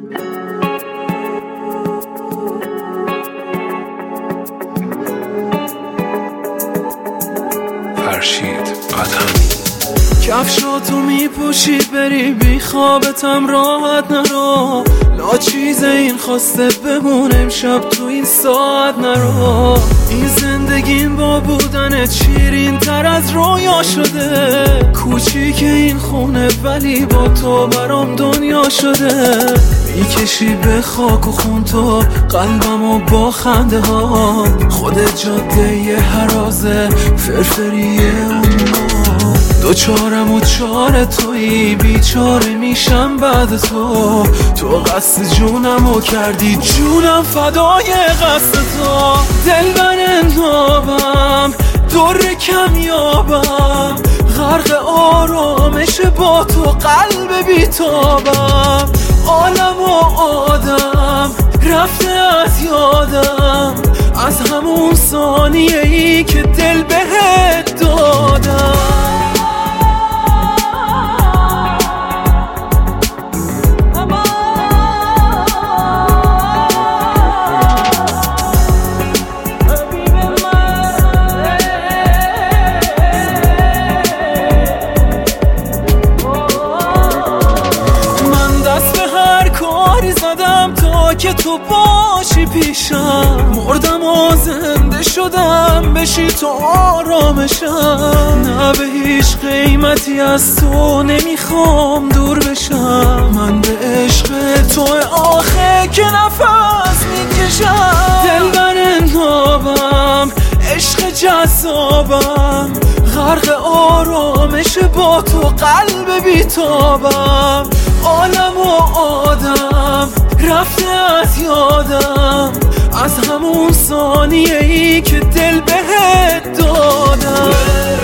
فرشید قدمی کفشاتو میپوشی بری بی خوابتم راحت نرو، لا چیز این خواسته بمون امشب تو این ساعت نرو. این زندگیم با بودنت شیرین تر از رویا شده، کوچیک این خونه ولی با تو برام دنیا شده. میکشی به خاک و خون تو قلبمو با خنده ها، خودت جاده یه هرازه فرفریه اونو. دوچارم و چار تویی بیچاره میشم بعد تو، تو قصد جونمو کردی جونم فدای قصد تو. دل من انتابم در کمیابم، غرق آرامش با تو قلب بیتابم. عالم و آدم رفته از یادم، از همون ثانیه ای که دل بهت دادم. تا که تو باشی پیشم، مردم و زنده شدم بشی تو آرامشم. نه به هیچ قیمتی از تو نمیخوام دور بشم، من به عشق تو آخه که نفس میکشم. دل من انتابم عشق جذابم، غرق آرامش با تو قلب بیتابم. عالم و آدم رفته از یادم، از همون ثانیه ای که دل بهت دادم.